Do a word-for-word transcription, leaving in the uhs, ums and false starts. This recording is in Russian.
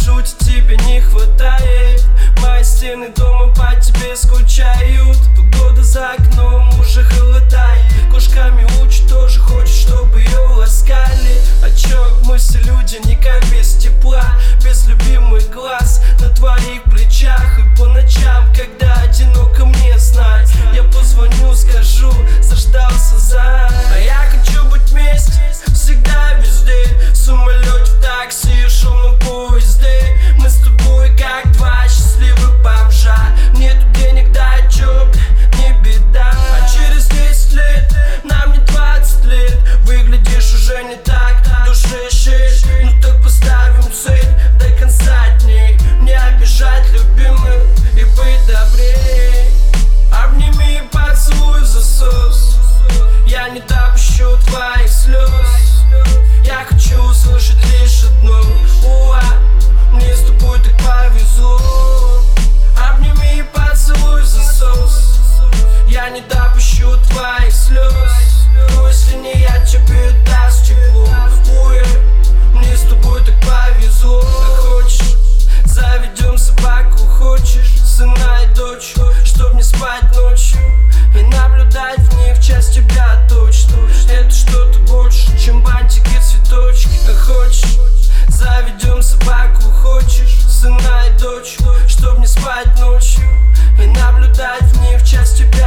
шутит, тебе не хватает. Мои стены дома по тебе скучают. Погода за окном уже холодает. Кружками учат, тоже хочет, чтобы ее ласкали. А чё, мы все люди никак без тепла, без любимых глаз на твоих плечах. И по ночам, когда одиноко мне знать, я позвоню, скажу, заждался за. А я хочу быть вместе, всегда везде. В самолете, в такси, шумном поезде. Мы с тобой как два счастливых бомжа. Нету денег, да чё, не беда. А через десять лет, нам не двадцать лет, выглядишь уже не так, душе шесть. Ну так поставим цель до конца дней, не обижать любимых и быть добрей. Обними и поцелуй в засос, я не допущу твоих слез. Я хочу услышать лишь одно: уа, мне с тобой так повезло. Обними и поцелуй в засос, я не допущу твоих слез. Но если не я, тебе даст тепло. Уе, мне с тобой так повезло. А хочешь, заведем собаку, хочешь, сына и дочь, чтоб не спать ночью и наблюдать в них часть тебя точно. Это что-то больше, чем бантики, цветочки. А хочешь, заведем собаку, хочешь, сына и дочь, чтоб не спать ночью и наблюдать в них часть тебя